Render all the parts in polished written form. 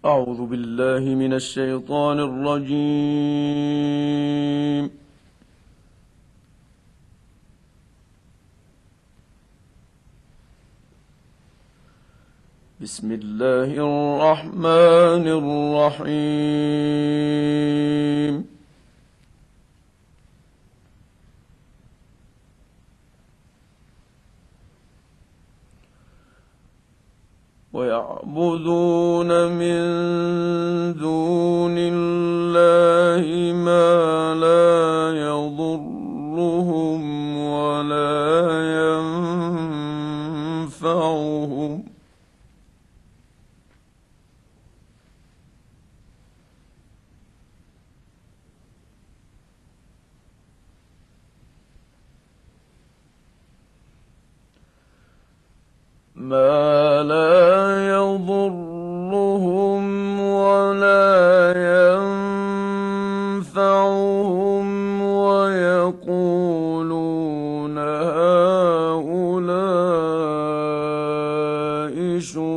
أعوذ بالله من الشيطان الرجيم. بسم الله الرحمن الرحيم. ويعبدون من دون الله ما لا يضرهم ولا ينفعهم، ويقولون هؤلاء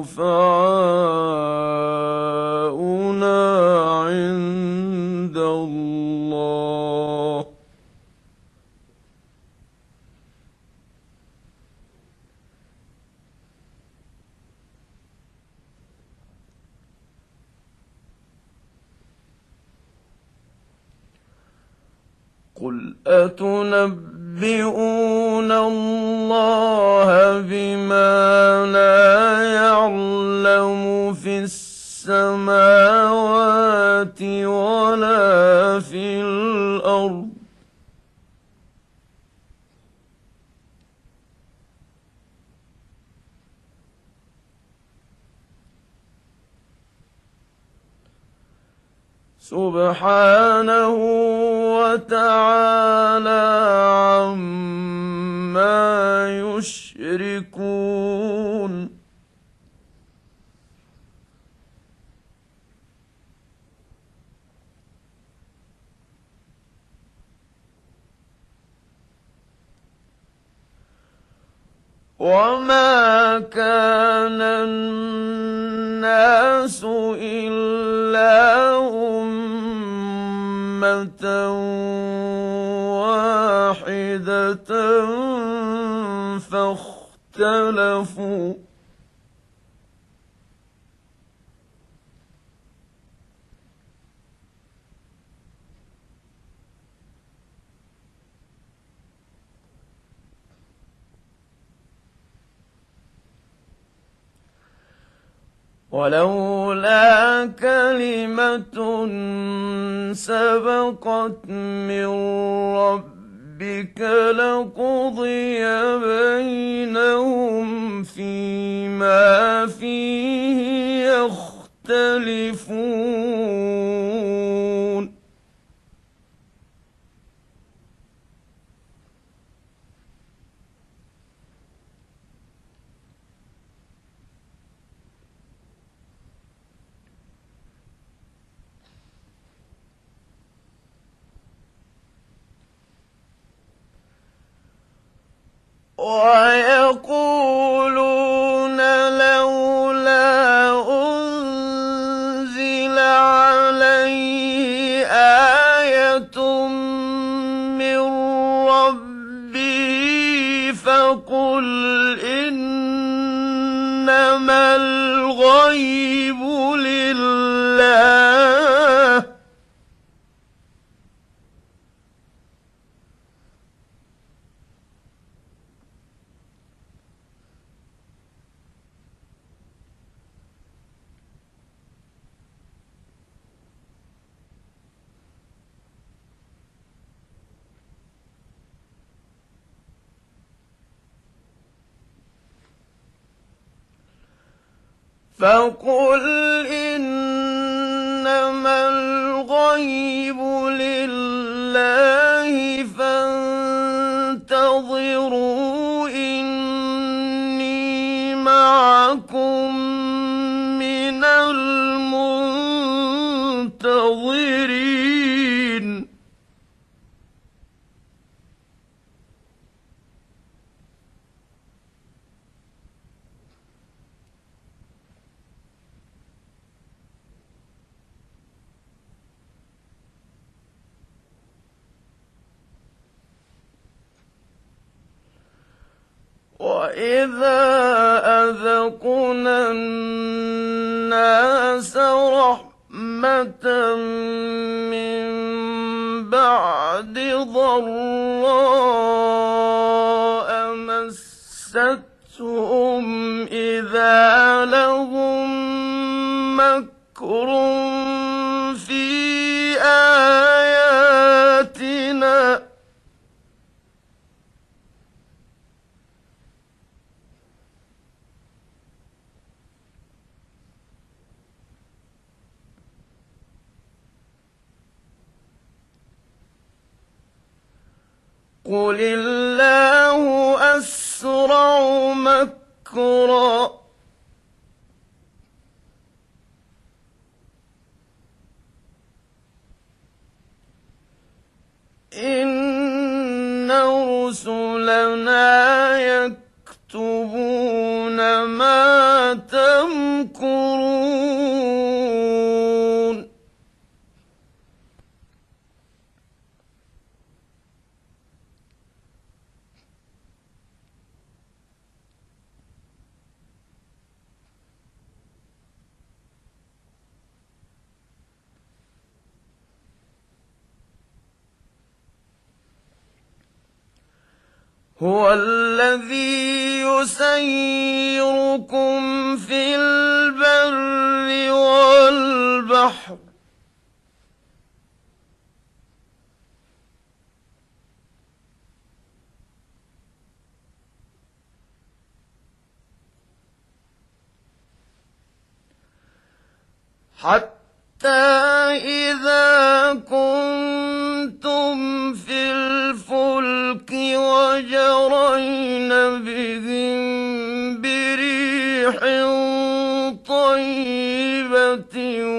شفعاؤنا عند الله. قل أتنبئون الله بما لا يعلم في السماوات ولا في الأرض، سبحانه وتعالى عما يشركون. وما كان الناس إلا أمة واحدة فاختلفوا، ولولا كلمة سبقت من ربك لقضي بينهم فيما فيه يختلفون. ويقولون لولا أنزل عليه آية من ربه فقل إنما الغيب لله فقل إنما الغيب لله فانتظروا إني معكم من المنتظرين. وإذا أذقنا الناس رحمة من بعد ضراء مستهم إذا لهم مكر في آياتنا قل الله أسرع مكرا إن رسلنا يكتبون ما تمكرون هو الذي يسيركم في البر والبحر حتى إذا كنتم في الفلك وجرين بهم بريح طيبة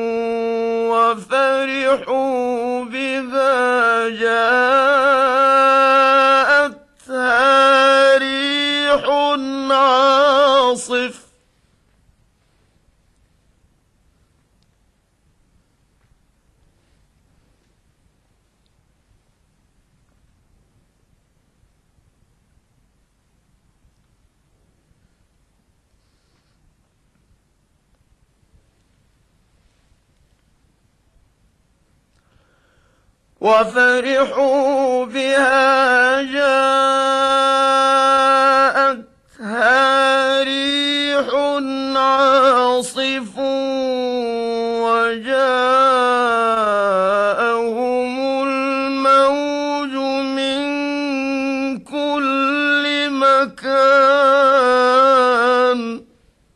وفرحوا بها جاءتها ريح عاصف وفرحوا بها جاءتها ريح عاصف وجاءهم الموج من كل مكان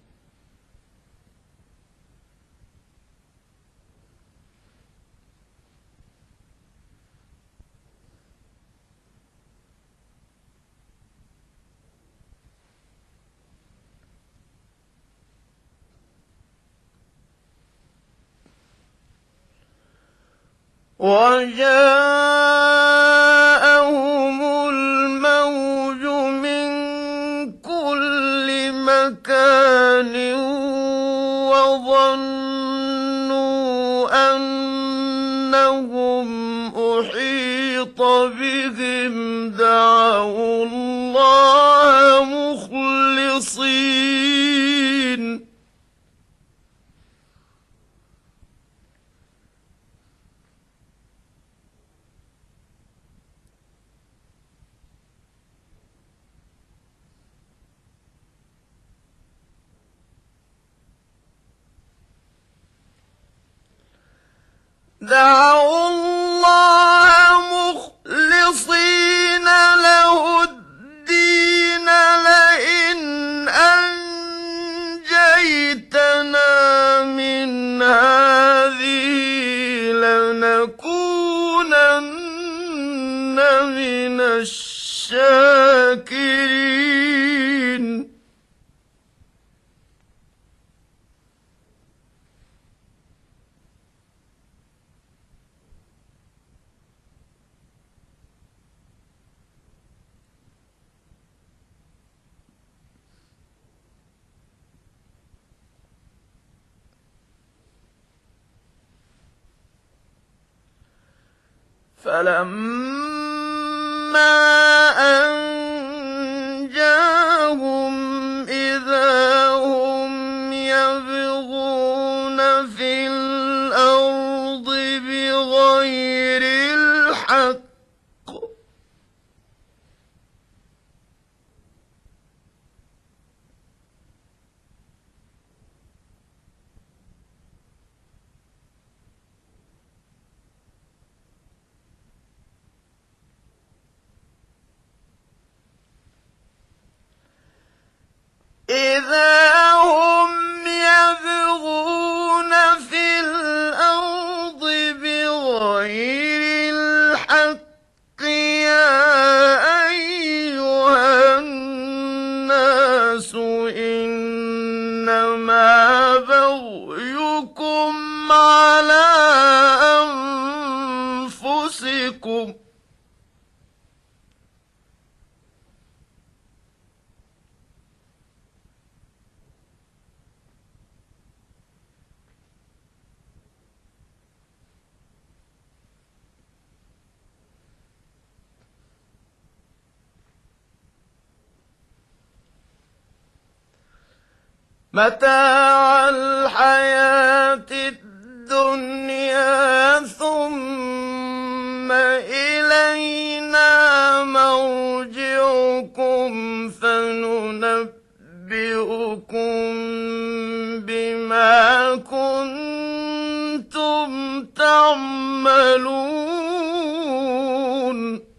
وجاءهم الموج من كل مكان وظنوا أنهم أحيط بهم دعوا الله مخلصين له الدين لئن أنجيتنا من هذه لنكونن من الشاكرين فلما أنجاهم إنما بغيكم على أنفسكم متاع الحياة الدنيا ثم إلينا مرجعكم فننبئكم بما كنتم تعملون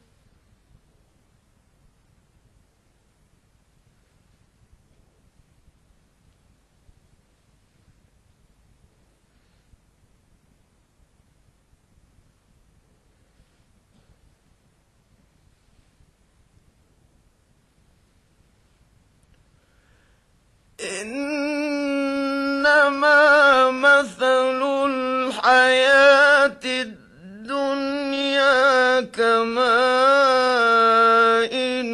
إنما مثل الحياة الدنيا كماء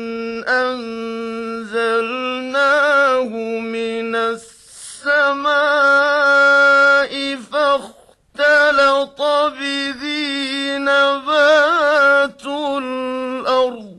أنزلناه من السماء فاختلط به نبات الأرض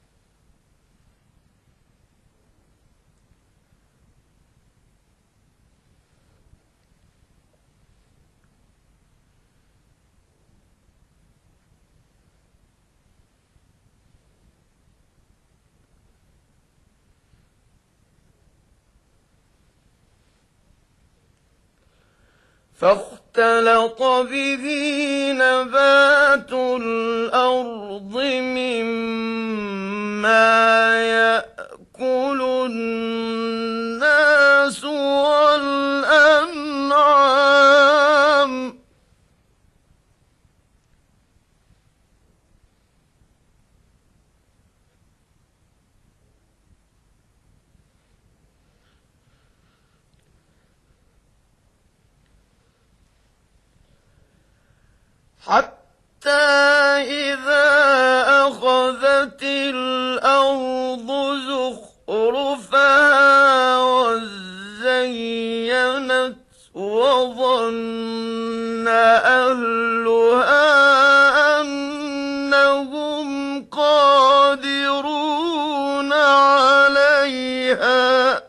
مما يأكل الناس والأنعام حتى إذا أخذت الأرض زخرفها وزينت وظن أهلها أنهم قادرون عليها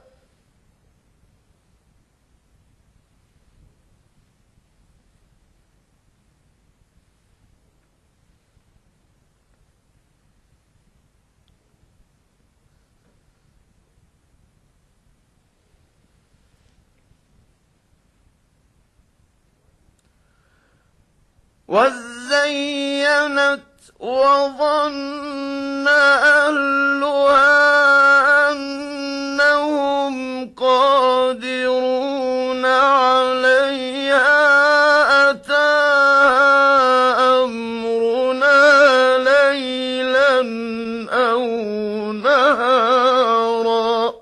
وزينت وظن أهلها أنهم قادرون عليها أتاها أمرنا ليلا أو نهارا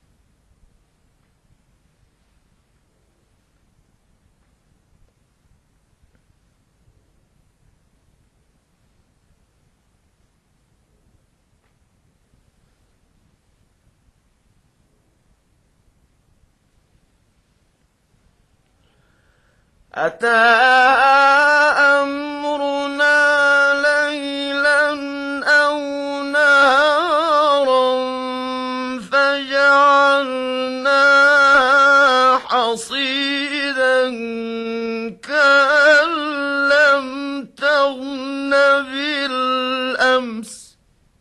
أتاها أمرنا ليلا أو نهارا فجعلناها حصيدا كأن لم تغن بالأمس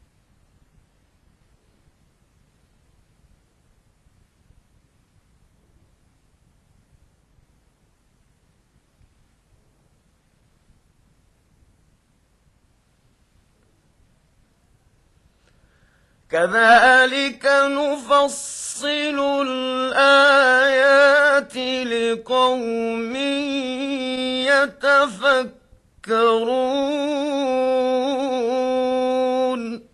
كذلك نفصل الآيات لقوم يتفكرون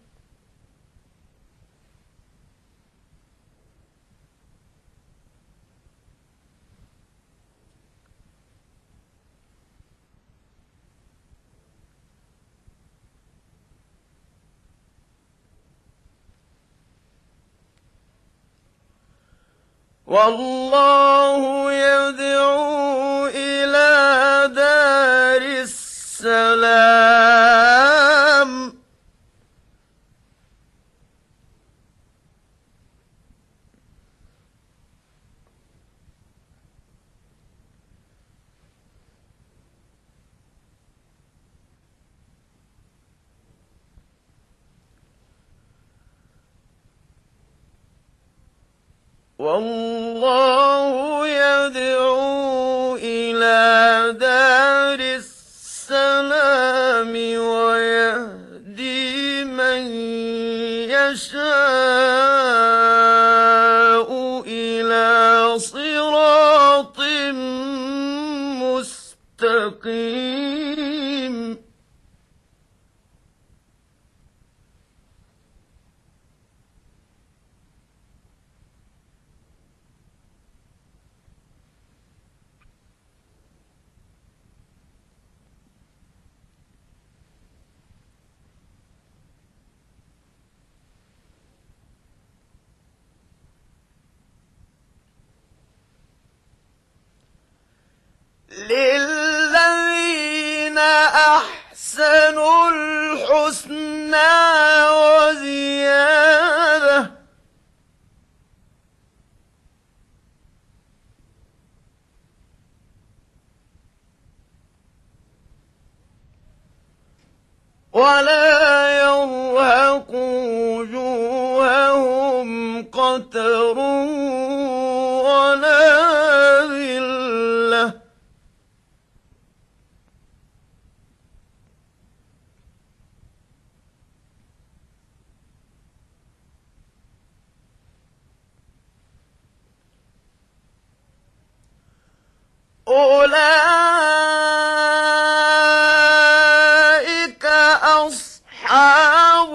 والله يدعو إلى دار السلام والله يدعو إلى دار السلام ويهدي من يشاء إلى صراط مستقيم للذين أحسنوا الحسنى وزيادة ولا يرهق وجوههم قتر ولا ذلة أولئك أصحاب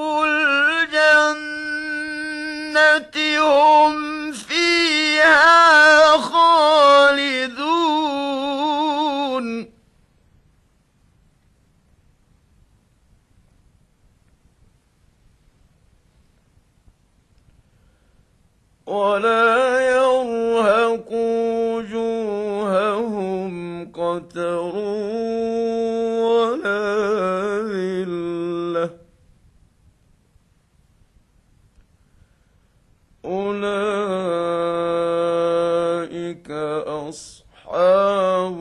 الجنة هم فيها خالدون ولا يرهق وجوههم قتر ولا ذلة أولئك أصحاب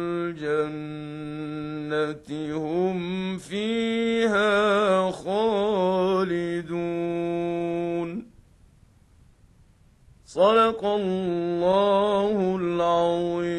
الجنة هم فيها خالدون صدق الله العظيم.